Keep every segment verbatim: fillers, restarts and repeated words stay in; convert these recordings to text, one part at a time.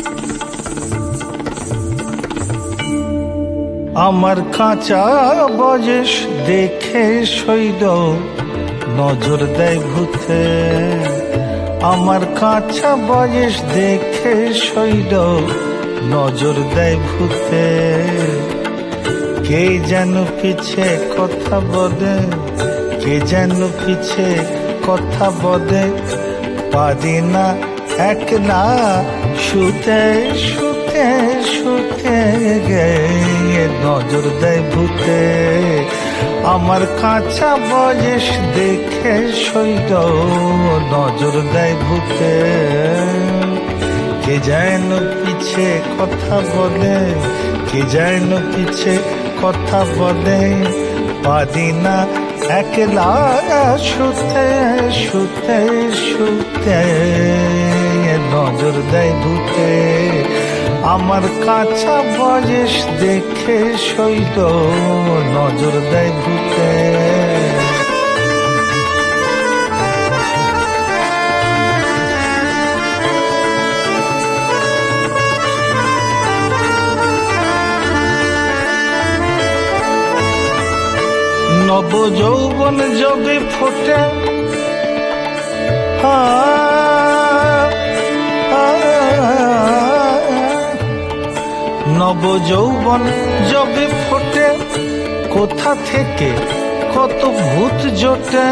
আমার কাঁচা বয়স দেখে সইল নজর দেয় ভূতে, আমার কাঁচা বয়স দেখে সইল নজর দেয় ভূতে। কে যেন পিছে কথা বলে, কে যেন পিছে কথা বলে, পারি না একলা শুতে শুতে শুতে গে নজর দেয় ভূতে। আমার কাঁচা বয়স দেখে সইল নজর দেয় ভূতে। কে যেন পিছে কথা বলে, কে যেন পিছে কথা বলে, পারি না একলা শুতে শুতে শুতে নজর দেয় ভূতে। আমার কাঁচা বয়স দেখে সইল নজর দেয় ভূতে। নব যৌবন যবে ফোটে, নব যৌবন যবে ফোটে, কোথা থেকে কত ভূত জোটে।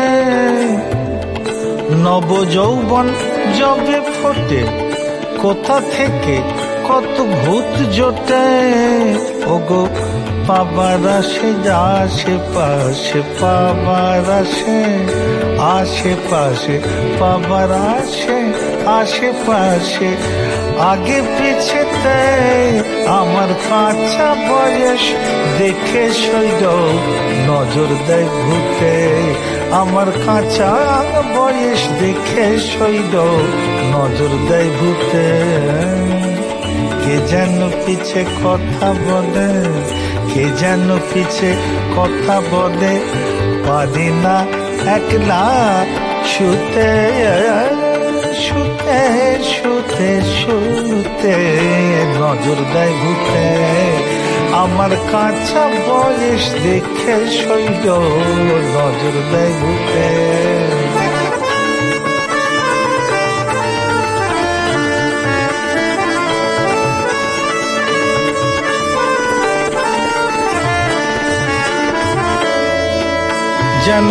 নব যৌবন যবে ফোটে, কোথা থেকে কত ভূত জোটে। ওগো পাবার আসে আশেপাশে, পাবার আসে আশেপাশে, পাবার আসে আশেপাশে, আগে পিছেতে আমার কাঁচা বয়স দেখে সইল নজর দেয় ভূতে। আমার কাঁচা বয়স দেখে সইল নজর দেয় ভূতে। কে যেন পিছে কথা বলে, কে যেন পিছে কথা বলে, পারি না একলা শুতে শুতে শুতে শুতে নজর দেয় ভূতে। আমার কাঁচা বয়স দেখে সইল নজর দেয় ভূতে। যেন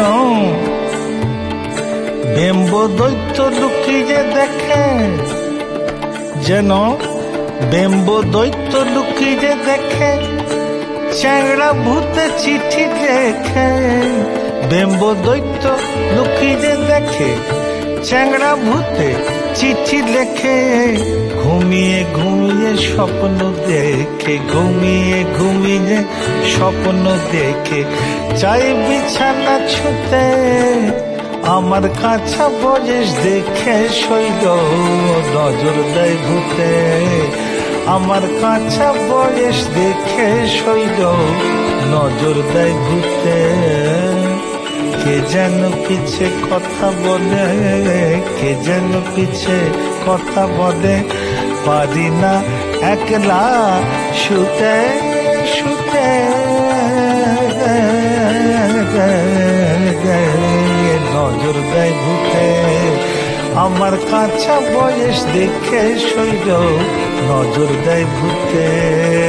বেম্ব দৈত্য লুকিয়ে দেখে, যেন বেম্ব দৈত্য লুকিয়ে দেখে, চ্যাংড়া ভূতে চিঠি লেখে। বেম্ব দৈত্য লুকিয়ে দেখে, চ্যাংড়া ভূতে চিঠি লেখে। ঘুমিয়ে ঘুমিয়ে স্বপ্ন দেখে, ঘুমিয়ে ঘুমিয়ে স্বপ্ন দেখে, চাই বিছানা ছুতে। আমার কাঁচা বয়স দেখে সইল নজর দেয় ভূতে। আমার কাঁচা বয়স দেখে সইল নজর দেয় ভূতে। কে যেন পিছে কথা বলে, কে যেন পিছে কথা বলে, পারি না একলা শুতে শুতে নজর দেয় ভূতে। আমার কাঁচা বয়স দেখে সইল নজর দেয় ভূতে,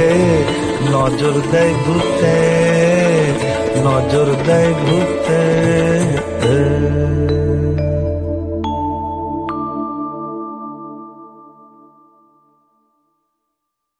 নজর দেয় ভূতে, নজর দেয় ভূতে।